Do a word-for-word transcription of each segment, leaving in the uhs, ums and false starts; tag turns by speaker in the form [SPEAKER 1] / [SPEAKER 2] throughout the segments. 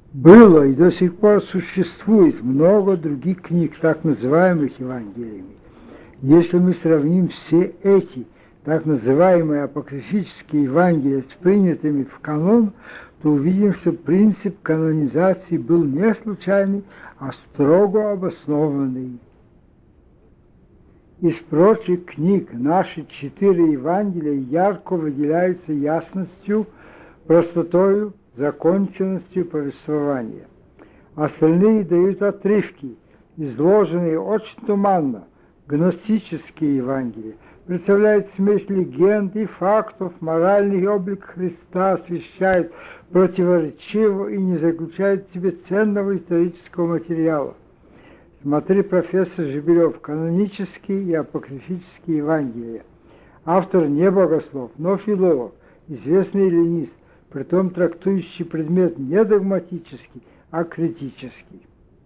[SPEAKER 1] Было и до сих пор существует много других книг, так называемых Евангелиями. Если мы сравним все эти так называемые апокрифические Евангелия с принятыми в канон, то увидим, что принцип канонизации был не случайный, а строго обоснованный. Из прочих книг наши четыре Евангелия ярко выделяются ясностью, простотою, законченностью повествования. Остальные дают отрывки, изложенные очень туманно. Гностические Евангелия представляют смесь легенд и фактов, моральный облик Христа освещает противоречиво и не заключает в себе ценного исторического материала. Смотри, профессор Жебелев, канонические и апокрифические Евангелия. Автор не богослов, но филолог, известный эллинист, притом трактующий предмет не догматический, а критический.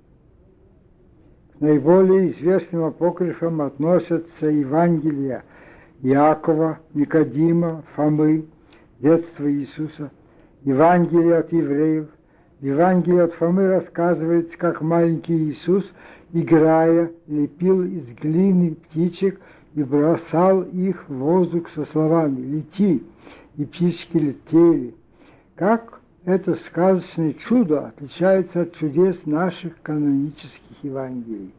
[SPEAKER 1] К наиболее известным апокрифам относятся Евангелия Иакова, Никодима, Фомы, детство Иисуса, Евангелие от евреев. В Евангелии от Фомы рассказывается, как маленький Иисус, играя, лепил из глины птичек и бросал их в воздух со словами «Лети!» и птички летели. Как это сказочное чудо отличается от чудес наших канонических Евангелий.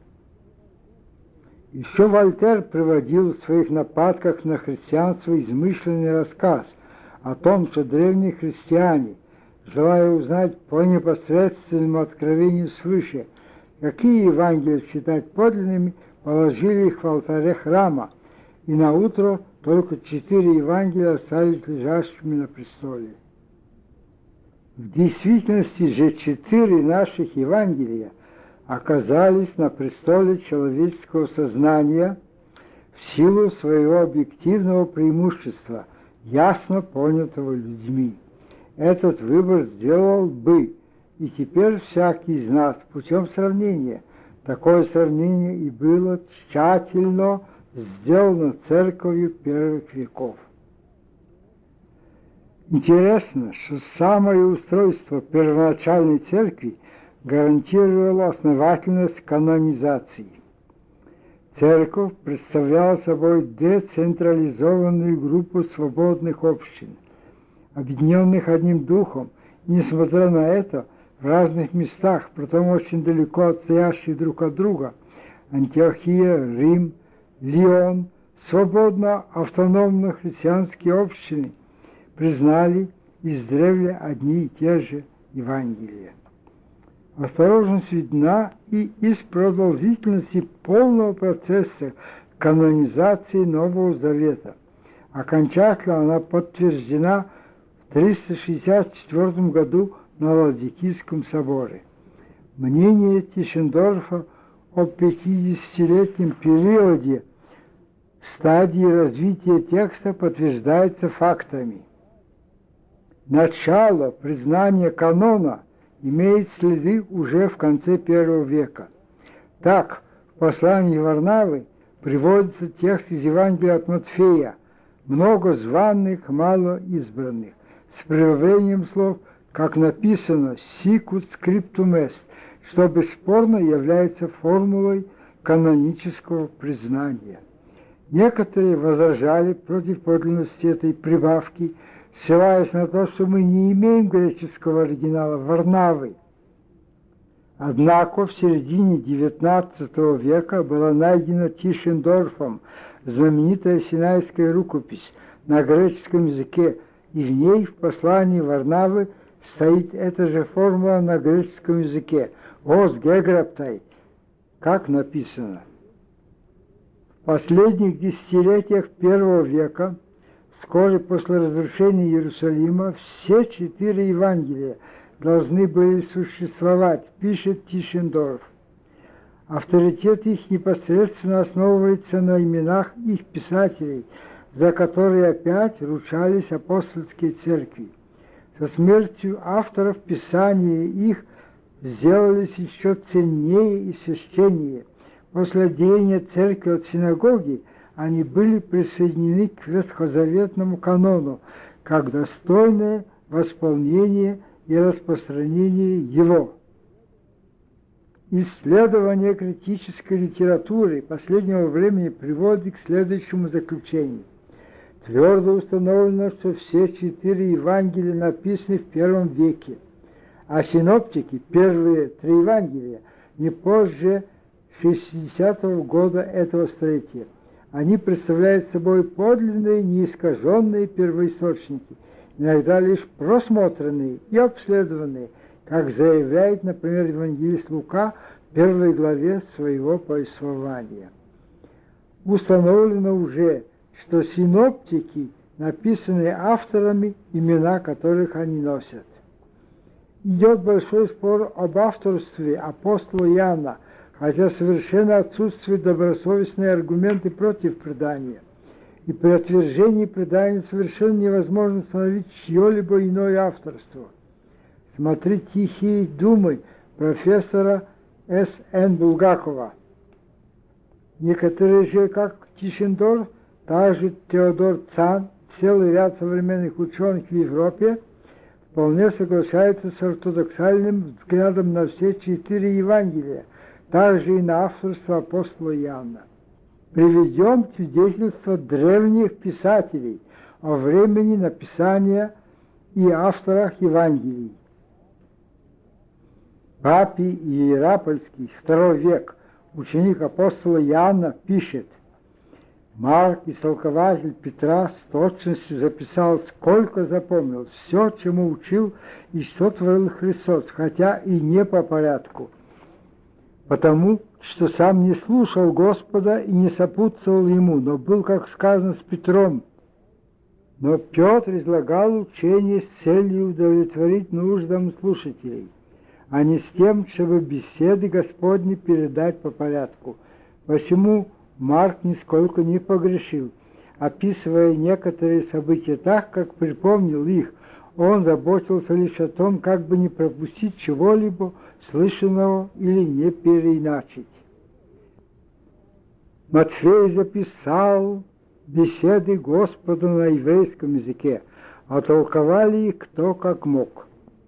[SPEAKER 1] Еще Вольтер приводил в своих нападках на христианство измышленный рассказ о том, что древние христиане, желая узнать по непосредственному откровению свыше, какие Евангелия считать подлинными, положили их в алтаре храма, и наутро только четыре Евангелия остались лежащими на престоле. В действительности же четыре наших Евангелия оказались на престоле человеческого сознания в силу своего объективного преимущества, ясно понятого людьми. Этот выбор сделал бы и теперь всякий из нас путем сравнения. Такое сравнение и было тщательно сделано церковью первых веков. Интересно, что самое устройство первоначальной церкви гарантировало основательность канонизации. Церковь представляла собой децентрализованную группу свободных общин, объединенных одним духом, и, несмотря на это, в разных местах, притом очень далеко отстоящие друг от друга, Антиохия, Рим, Лион, свободно автономно христианские общины признали издревле одни и те же Евангелия. Осторожность видна и из продолжительности полного процесса канонизации Нового Завета. Окончательно она подтверждена в триста шестьдесят четвёртом году на Лаодикийском соборе. Мнение Тишендорфа о пятидесятилетнем периоде стадии развития текста подтверждается фактами. Начало признания канона имеет следы уже в конце первого века. Так, в послании Варнавы приводится текст из Евангелия от Матфея: «Много званых, мало избранных», с прибавлением слов, как написано «sicut scriptum est», что бесспорно является формулой канонического признания. Некоторые возражали против подлинности этой прибавки, ссылаясь на то, что мы не имеем греческого оригинала Варнавы. Однако в середине девятнадцатого века была найдена Тишендорфом знаменитая Синайская рукопись на греческом языке, и в ней в послании Варнавы стоит эта же формула на греческом языке «Ос геграптай», как написано. В последних десятилетиях первого века, вскоре после разрушения Иерусалима, все четыре Евангелия должны были существовать, пишет Тишендорф. Авторитет их непосредственно основывается на именах их писателей, за которые опять ручались апостольские церкви. Со смертью авторов писания их сделались еще ценнее и священнее. После отделения церкви от синагоги они были присоединены к ветхозаветному канону, как достойное восполнение и распространение его. Исследование критической литературы последнего времени приводит к следующему заключению. Твердо установлено, что все четыре Евангелия написаны в первом веке, а синоптики, первые три Евангелия, не позже шестидесятого года этого столетия. Они представляют собой подлинные, неискаженные первоисточники, иногда лишь просмотренные и обследованные, как заявляет, например, евангелист Лука в первой главе своего повествования. Установлено уже, что синоптики написаны авторами, имена которых они носят. Идет большой спор об авторстве апостола Иоанна, хотя совершенно отсутствуют добросовестные аргументы против предания. И при отвержении предания совершенно невозможно установить чье-либо иное авторство. Смотри «Тихие думы» профессора С Н Булгакова. Некоторые же, как Тишендорф, также Теодор Цан, целый ряд современных ученых в Европе, вполне соглашаются с ортодоксальным взглядом на все четыре Евангелия, также и на авторство апостола Иоанна. Приведем свидетельства древних писателей о времени написания и авторах Евангелий. Папий Иеропольский, второй век, ученик апостола Иоанна, пишет: Марк, истолкователь Петра, с точностью записал, сколько запомнил, все, чему учил и что творил Христос, хотя и не по порядку, потому что сам не слушал Господа и не сопутствовал Ему, но был, как сказано, с Петром. Но Петр излагал учение с целью удовлетворить нуждам слушателей, а не с тем, чтобы беседы Господни передать по порядку. Посему Марк нисколько не погрешил, описывая некоторые события так, как припомнил их. Он заботился лишь о том, как бы не пропустить чего-либо слышанного или не переиначить. Матфей записал беседы Господа на еврейском языке, а толковали их кто как мог.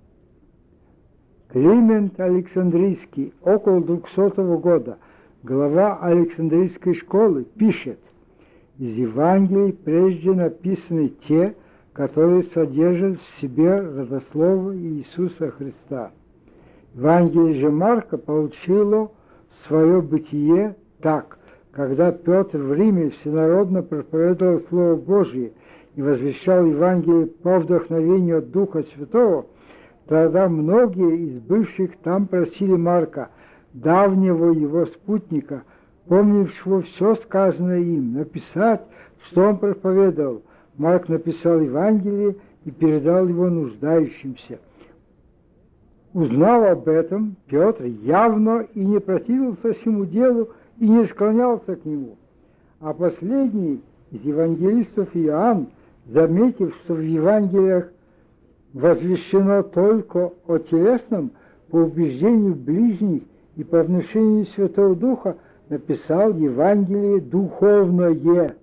[SPEAKER 1] Климент Александрийский, около двухсотого года, глава Александрийской школы, пишет: из Евангелий прежде написаны те, которые содержат в себе родословие Иисуса Христа. Евангелие же Марка получило свое бытие так: когда Петр в Риме всенародно проповедовал Слово Божие и возвещал Евангелие по вдохновению от Духа Святого, тогда многие из бывших там просили Марка, давнего его спутника, помнившего все сказанное им, написать, что он проповедовал. Марк написал Евангелие и передал его нуждающимся. Узнав об этом, Петр явно и не противился всему делу и не склонялся к нему. А последний из евангелистов Иоанн, заметив, что в Евангелиях возвещено только о телесном, по убеждению ближних и по внушению Святого Духа, написал Евангелие духовное.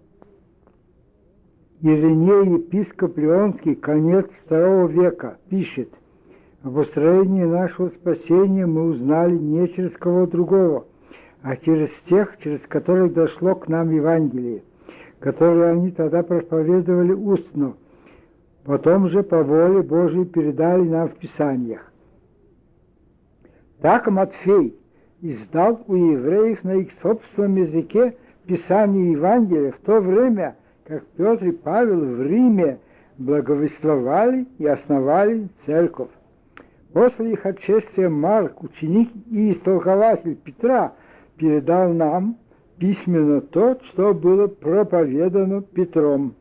[SPEAKER 1] Ириней, епископ Леонский, конец второго века, пишет: об устроении нашего спасения мы узнали не через кого другого, а через тех, через которых дошло к нам Евангелие, которые они тогда проповедовали устно, потом же по воле Божией передали нам в Писаниях. Так Матфей издал у евреев на их собственном языке Писание Евангелия в то время, как Петр и Павел в Риме благовествовали и основали церковь. После их отшествия Марк, ученик и истолкователь Петра, передал нам письменно то, что было проповедано Петром.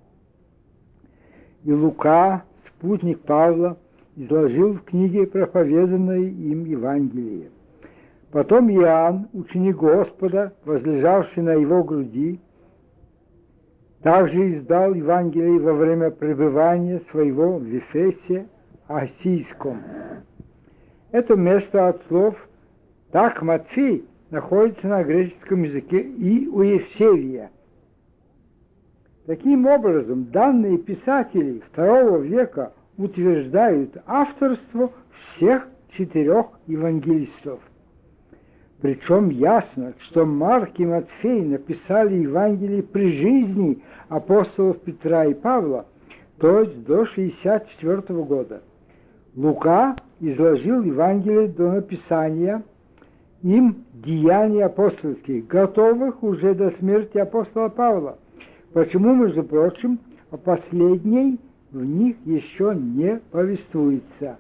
[SPEAKER 1] И Лука, спутник Павла, изложил в книге проповеданное им Евангелие. Потом Иоанн, ученик Господа, возлежавший на его груди, также издал Евангелие во время пребывания своего в Ефесе Осийском. Это место от слов «так Матфей» находится на греческом языке и у Евсевия. Таким образом, данные писатели второго века утверждают авторство всех четырех евангелистов. Причем ясно, что Марк и Матфей написали Евангелие при жизни апостолов Петра и Павла, то есть до шестьдесят четвёртого года. Лука изложил Евангелие до написания им деяний апостольских, готовых уже до смерти апостола Павла. Почему, между прочим, о последней в них еще не повествуется.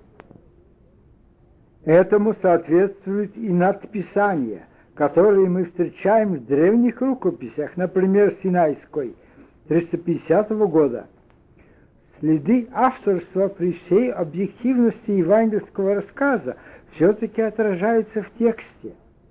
[SPEAKER 1] Этому соответствует и надписание, которые мы встречаем в древних рукописях, например, Синайской, триста пятидесятого года. Следы авторства при всей объективности евангельского рассказа все-таки отражаются в тексте.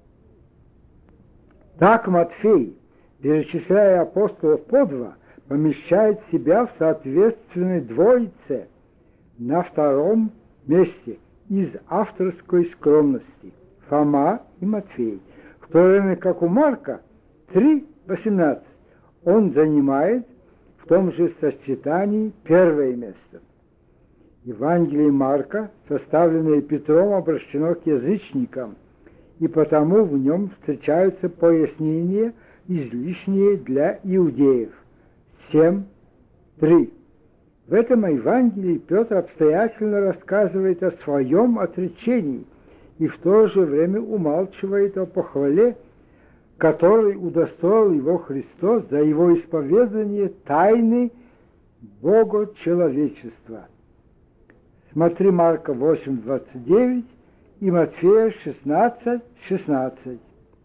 [SPEAKER 1] Так Матфей, перечисляя апостолов по два, помещает себя в соответственной двоице на втором месте из авторской скромности — Фома и Матфей, в то время как у Марка три восемнадцать он занимает в том же сочетании первое место. Евангелие Марка, составленное Петром, обращено к язычникам, и потому в нем встречаются пояснения, излишние для иудеев. семь три. В этом Евангелии Петр обстоятельно рассказывает о своем отречении и в то же время умалчивает о похвале, которой удостоил его Христос за его исповедание тайны Бога-человечества. Смотри Марка восемь двадцать девять и Матфея шестнадцать шестнадцать.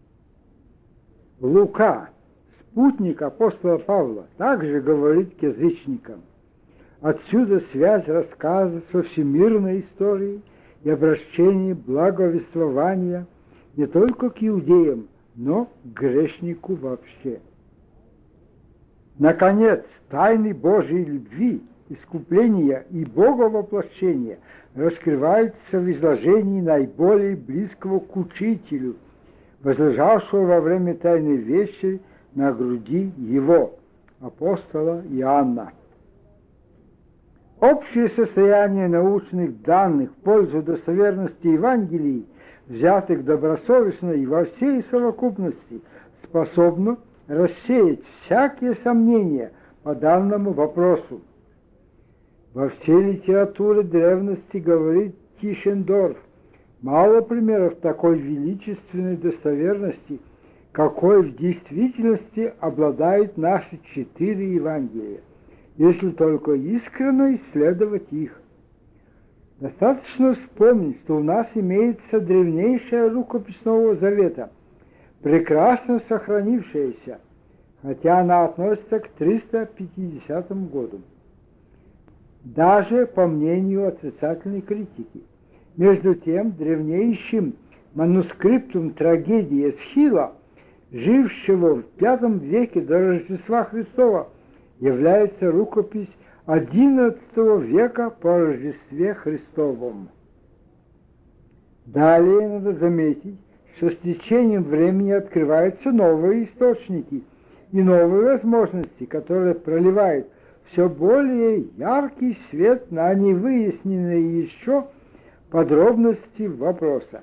[SPEAKER 1] Лука, спутник апостола Павла, также говорит к язычникам. Отсюда связь рассказа со всемирной историей и обращение благовествования не только к иудеям, но к грешнику вообще. Наконец, тайны Божьей любви, искупления и Боговоплощения раскрываются в изложении наиболее близкого к учителю, возлежавшего во время тайной вещи на груди его, апостола Иоанна. Общее состояние научных данных в пользу достоверности Евангелий, взятых добросовестно и во всей совокупности, способно рассеять всякие сомнения по данному вопросу. Во всей литературе древности, говорит Тишендорф, мало примеров такой величественной достоверности, какой в действительности обладают наши четыре Евангелия, если только искренне исследовать их. Достаточно вспомнить, что у нас имеется древнейшая рукопись Нового Завета, прекрасно сохранившаяся, хотя она относится к триста пятидесятому году. Даже по мнению отрицательной критики. Между тем, древнейшим манускриптом трагедии Эсхила, жившего в пятом веке до Рождества Христова, является рукопись одиннадцатого века по Рождестве Христовом. Далее надо заметить, что с течением времени открываются новые источники и новые возможности, которые проливают все более яркий свет на невыясненные еще подробности вопроса.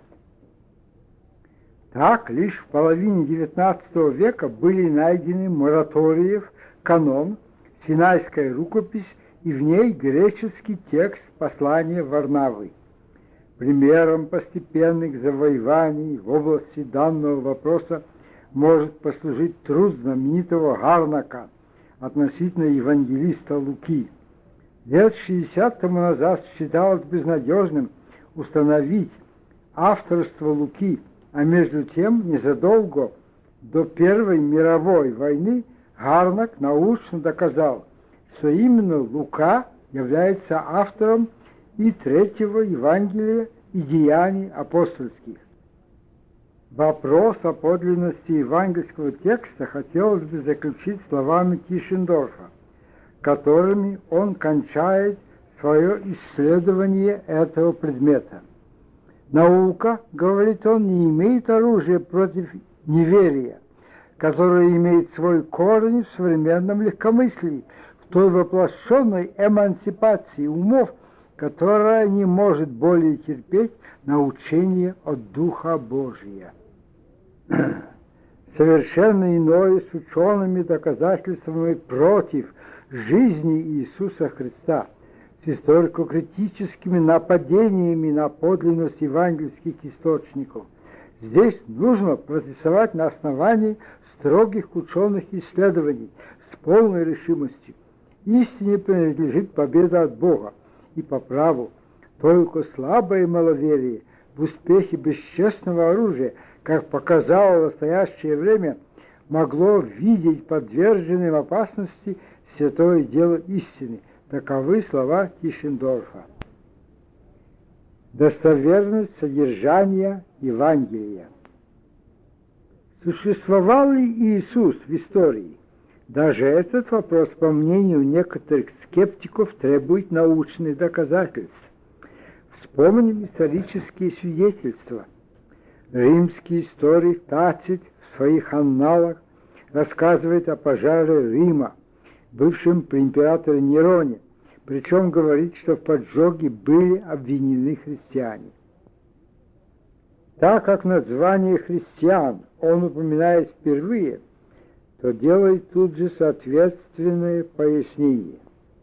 [SPEAKER 1] Так, лишь в половине девятнадцатого века были найдены Мораториев канон, Синайская рукопись и в ней греческий текст послания Варнавы. Примером постепенных завоеваний в области данного вопроса может послужить труд знаменитого Гарнака относительно евангелиста Луки. Лет шестьдесят тому назад считалось безнадежным установить авторство Луки, а между тем незадолго до Первой мировой войны Гарнак научно доказал, что именно Лука является автором и третьего Евангелия и деяний апостольских. Вопрос о подлинности евангельского текста хотелось бы заключить словами Тишендорфа, которыми он кончает свое исследование этого предмета. Наука, говорит он, не имеет оружия против неверия, которое имеет свой корень в современном легкомыслии, в той воплощенной эмансипации умов которая не может более терпеть научение от Духа Божия. Совершенно иное с учеными доказательствами против жизни Иисуса Христа, с историко-критическими нападениями на подлинность евангельских источников. Здесь нужно процессовать на основании строгих ученых исследований с полной решимостью. Истине принадлежит победа от Бога, и по праву только слабое маловерие в успехе бесчестного оружия, как показало настоящее время, могло видеть подверженным опасности святое дело истины. Таковы слова Тишендорфа. Достоверность содержания Евангелия. Существовал ли Иисус в истории? Даже этот вопрос, по мнению некоторых скептиков, требует научных доказательств. Вспомним исторические свидетельства. Римский историк Тацит в своих анналах рассказывает о пожаре Рима, бывшем при императоре Нероне, причем говорит, что в поджоге были обвинены христиане. Так как название христиан он упоминает впервые, то делает тут же соответственное пояснение.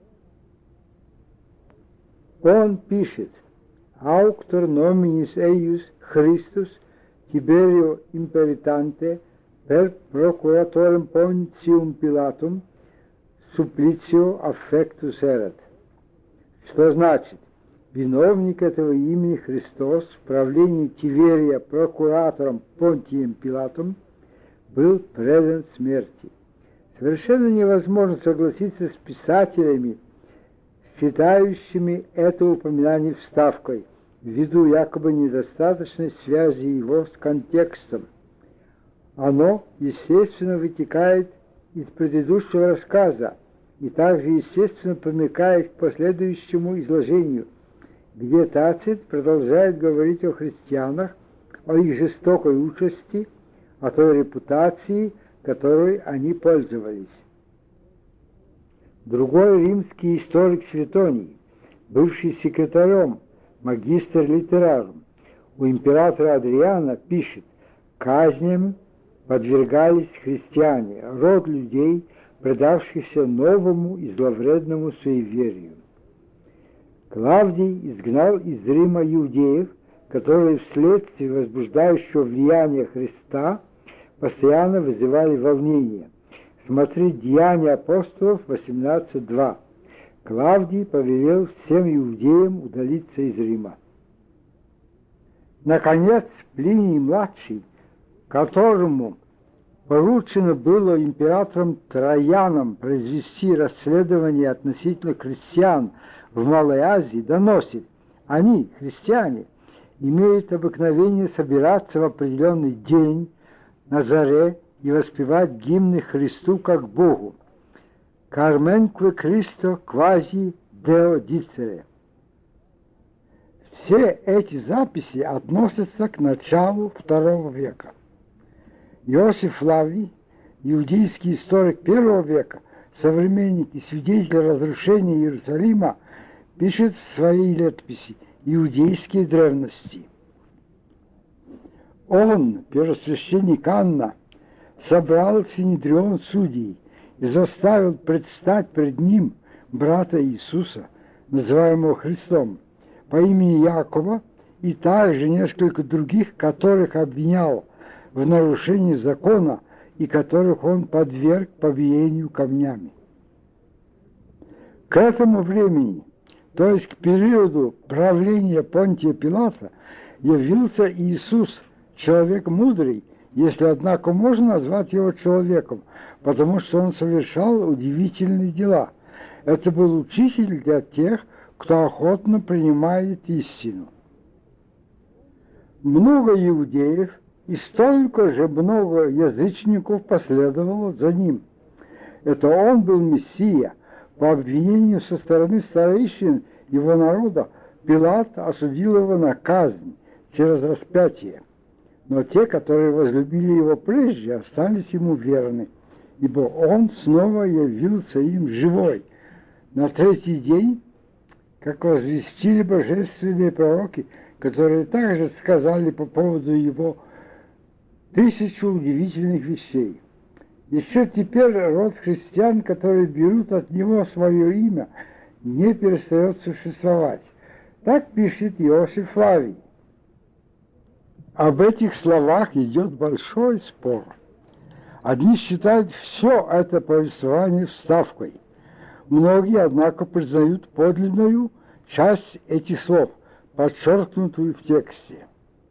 [SPEAKER 1] Он пишет: «Auctor nominis eius Christus Tiberio imperitante per procuratorem Pontium Pilatum supplitio affectus erat». Что значит: виновник этого имени Христос в правлении Тиверия прокуратором Понтием Пилатом был предан смерти. Совершенно невозможно согласиться с писателями, считающими это упоминание вставкой, ввиду якобы недостаточной связи его с контекстом. Оно, естественно, вытекает из предыдущего рассказа и также, естественно, помыкает к последующему изложению, где Тацит продолжает говорить о христианах, о их жестокой участи, о той репутации, которой они пользовались. Другой римский историк Светоний, бывший секретарем, магистр литерарум, у императора Адриана пишет: казням подвергались христиане, род людей, предавшихся новому и зловредному суеверию. Клавдий изгнал из Рима иудеев, которые вследствие возбуждающего влияния Христа постоянно вызывали волнение. Смотри Деяния апостолов восемнадцать два. Клавдий повелел всем иудеям удалиться из Рима. Наконец, Плиний-младший, которому поручено было императором Трояном произвести расследование относительно христиан в Малой Азии, доносит: они, христиане, имеют обыкновение собираться в определенный день на заре и воспевать гимны Христу как Богу. «Карменкве Христо квази део дицере». Все эти записи относятся к началу второго века. Иосиф Флавий, иудейский историк первого века, современник и свидетель разрушения Иерусалима, пишет в своей летописи «Иудейские древности». Он, первосвященник Анна, собрал Синедрион судей и заставил предстать пред ним брата Иисуса, называемого Христом, по имени Якова, и также несколько других, которых обвинял в нарушении закона и которых он подверг побиению камнями. К этому времени, то есть к периоду правления Понтия Пилата, явился Иисус, человек мудрый, если, однако, можно назвать его человеком, потому что он совершал удивительные дела. Это был учитель для тех, кто охотно принимает истину. Много иудеев и столько же много язычников последовало за ним. Это он был Мессия. По обвинению со стороны старейшин его народа Пилат осудил его на казнь через распятие. Но те, которые возлюбили его прежде, остались ему верны, ибо он снова явился им живой. На третий день, как возвестили божественные пророки, которые также сказали по поводу его тысячу удивительных вещей. Еще теперь род христиан, которые берут от него свое имя, не перестает существовать. Так пишет Иосиф Флавий. Об этих словах идет большой спор. Одни считают все это повествование вставкой. Многие, однако, признают подлинную часть этих слов, подчеркнутую в тексте.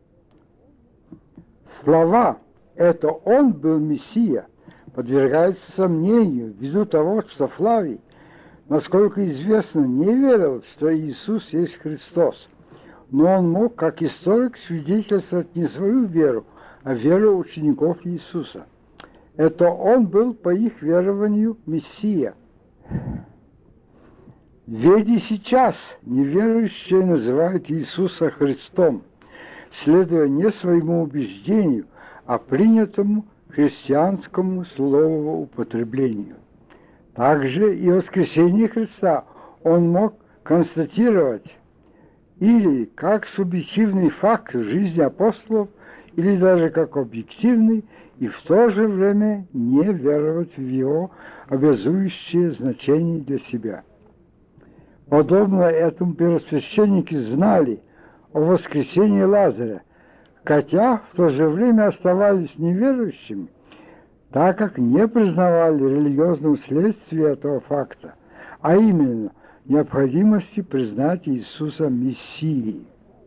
[SPEAKER 1] Слова «это он был Мессия» подвергаются сомнению ввиду того, что Флавий, насколько известно, не верил, что Иисус есть Христос. Но он мог, как историк, свидетельствовать не свою веру, а веру учеников Иисуса. Это он был, по их верованию, Мессия. Ведь и сейчас неверующие называют Иисуса Христом, следуя не своему убеждению, а принятому христианскому словоупотреблению. Также и воскресение Христа он мог констатировать или как субъективный факт жизни апостолов, или даже как объективный, и в то же время не веровать в его обязующее значение для себя. Подобно этому первосвященники знали о воскресении Лазаря, хотя в то же время оставались неверующими, так как не признавали религиозного следствия этого факта, а именно необходимости признать Иисуса Мессией.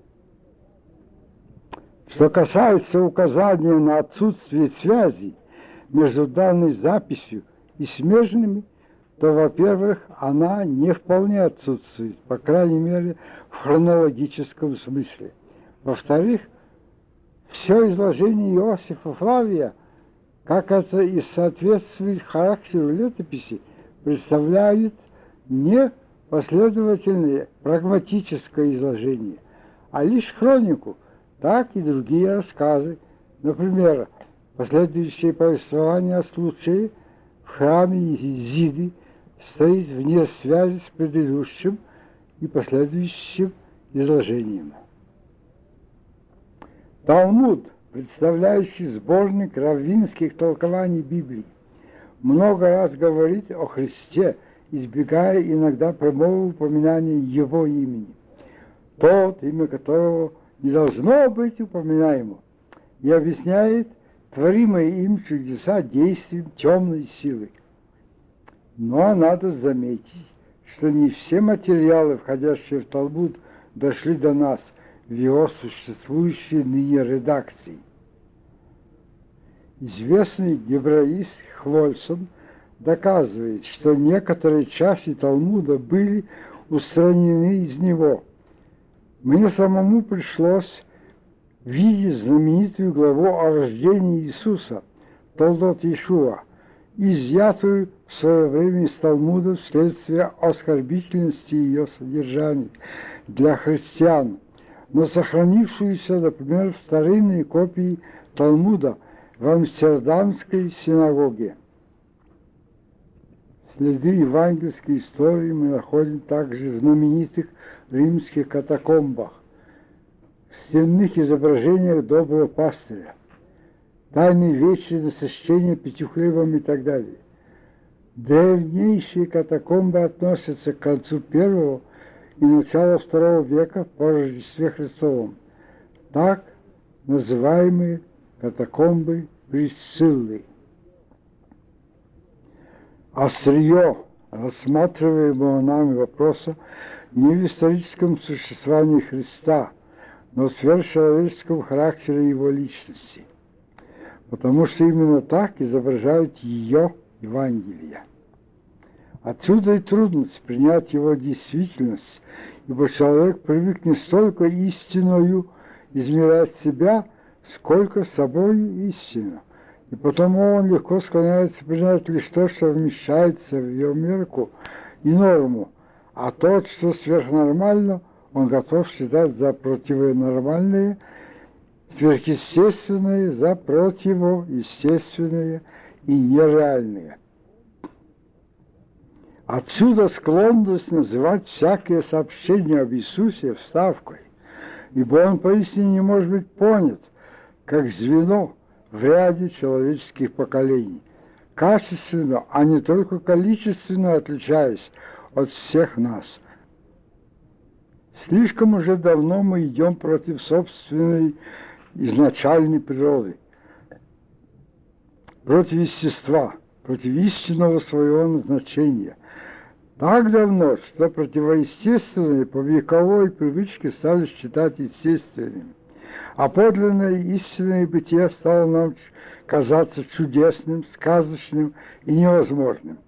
[SPEAKER 1] Что касается указания на отсутствие связи между данной записью и смежными, то, во-первых, она не вполне отсутствует, по крайней мере, в хронологическом смысле. Во-вторых, все изложение Иосифа Флавия, как это и соответствует характеру летописи, представляет не последовательное прагматическое изложение, а лишь хронику, так и другие рассказы. Например, последующее повествование о случае в храме Зиды стоит вне связи с предыдущим и последующим изложением. Талмуд, представляющий сборник раввинских толкований Библии, много раз говорит о Христе, избегая иногда прямого упоминания его имени. Тот, имя которого не должно быть упоминаемо, и объясняет творимые им чудеса действием темной силы. Но надо заметить, что не все материалы, входящие в Талмуд, дошли до нас в его существующей ныне редакции. Известный гебраист Хвольсон доказывает, что некоторые части Талмуда были устранены из него. Мне самому пришлось видеть знаменитую главу о рождении Иисуса, Толдот Иешуа, изъятую в свое время из Талмуда вследствие оскорбительности ее содержания для христиан, но сохранившуюся, например, в старинной копии Талмуда в Амстердамской синагоге. Следы евангельской истории мы находим также в знаменитых римских катакомбах, в стенных изображениях доброго пастыря, тайны вечной насыщения пятью хлебом и так далее. Древнейшие катакомбы относятся к концу первого и началу второго века по Рождестве Христовом, так называемые катакомбы Присциллы. Острие рассматриваемого нами вопроса не в историческом существовании Христа, но в сверхчеловеческом характере его личности, потому что именно так изображают ее Евангелие. Отсюда и трудность принять его действительность, ибо человек привык не столько истиною измерять себя, сколько собою истину, и потому он легко склоняется принять лишь то, что вмещается в ее мерку и норму, а тот, что сверхнормально, он готов считать за противонормальное, сверхъестественное за противоестественное и нереальное. Отсюда склонность называть всякие сообщения об Иисусе вставкой, ибо он поистине не может быть понят, как звено в ряде человеческих поколений, качественно, а не только количественно отличаясь от всех нас. Слишком уже давно мы идем против собственной изначальной природы, против естества, против истинного своего назначения. Так давно, что противоестественные по вековой привычке стали считать естественными, а подлинное истинное бытие стало нам казаться чудесным, сказочным и невозможным.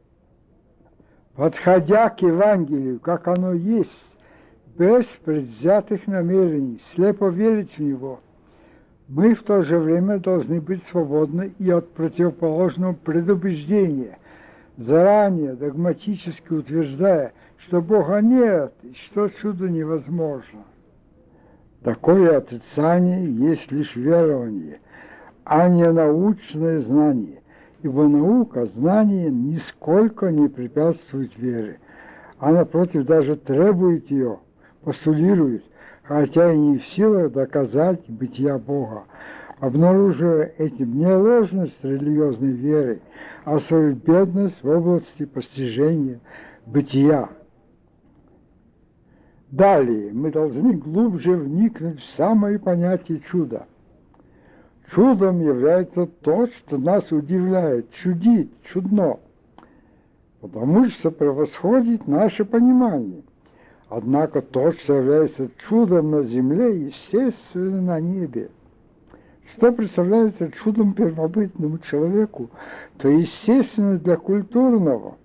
[SPEAKER 1] Подходя к Евангелию, как оно есть, без предвзятых намерений, слепо верить в него, мы в то же время должны быть свободны и от противоположного предубеждения, заранее догматически утверждая, что Бога нет и что чудо невозможно. Такое отрицание есть лишь верование, а не научное знание, ибо наука, знание нисколько не препятствует вере, а напротив даже требует ее, постулирует, хотя и не в силах доказать бытия Бога, обнаруживая этим не ложность религиозной веры, а свою бедность в области постижения бытия. Далее мы должны глубже вникнуть в самое понятие чуда. Чудом является то, что нас удивляет, чудит, чудно, потому что превосходит наше понимание. Однако то, что является чудом на земле, естественно, на небе. Что представляется чудом первобытному человеку, то естественно для культурного.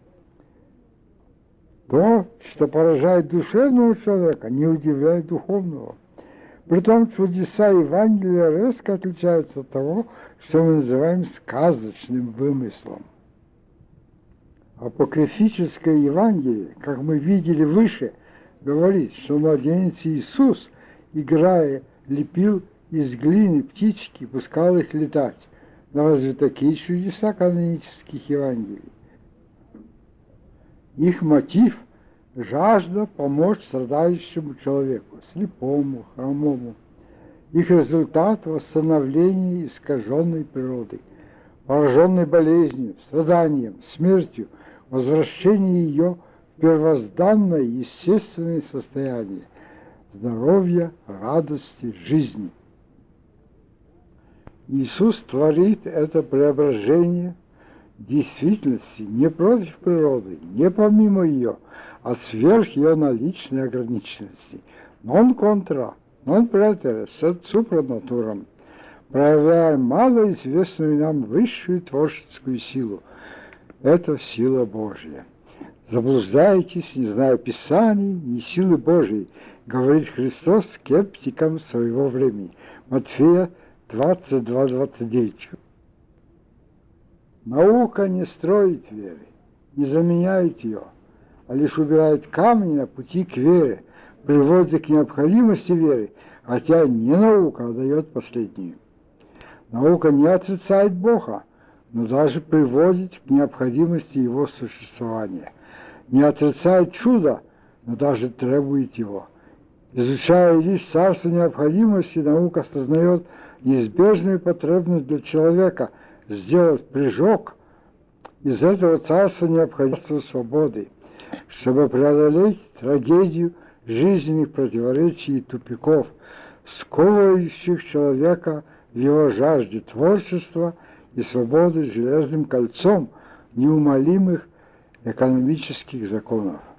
[SPEAKER 1] То, что поражает душевного человека, не удивляет духовного. Притом чудеса Евангелия резко отличаются от того, что мы называем сказочным вымыслом. Апокрифическое Евангелие, как мы видели выше, говорит, что младенец Иисус, играя, лепил из глины птички, пускал их летать. Но разве такие чудеса канонических Евангелий? Их мотив – жажда помочь страдающему человеку, слепому, хромому. Их результат – восстановление искаженной природы, пораженной болезнью, страданием, смертью, возвращение ее в первозданное естественное состояние здоровья, радости, жизни. Иисус творит это преображение действительности не против природы, не помимо ее, а сверх ее наличной ограниченности. Non contra, non pretere, sed supra naturam, проявляя малоизвестную нам высшую творческую силу. Это сила Божья. Заблуждаетесь, не зная Писаний, ни силы Божьей, говорит Христос скептикам своего времени. Матфея двадцать два двадцать девять. Наука не строит веры, не заменяет ее, а лишь убирает камни на пути к вере, приводит к необходимости веры, хотя не наука, а дает последнюю. Наука не отрицает Бога, но даже приводит к необходимости его существования. Не отрицает чудо, но даже требует его. Изучая лишь царство необходимости, наука осознает неизбежную потребность для человека сделать прыжок из этого царства необходимости свободы, чтобы преодолеть трагедию жизненных противоречий и тупиков, сковывающих человека в его жажде творчества и свободы железным кольцом неумолимых экономических законов.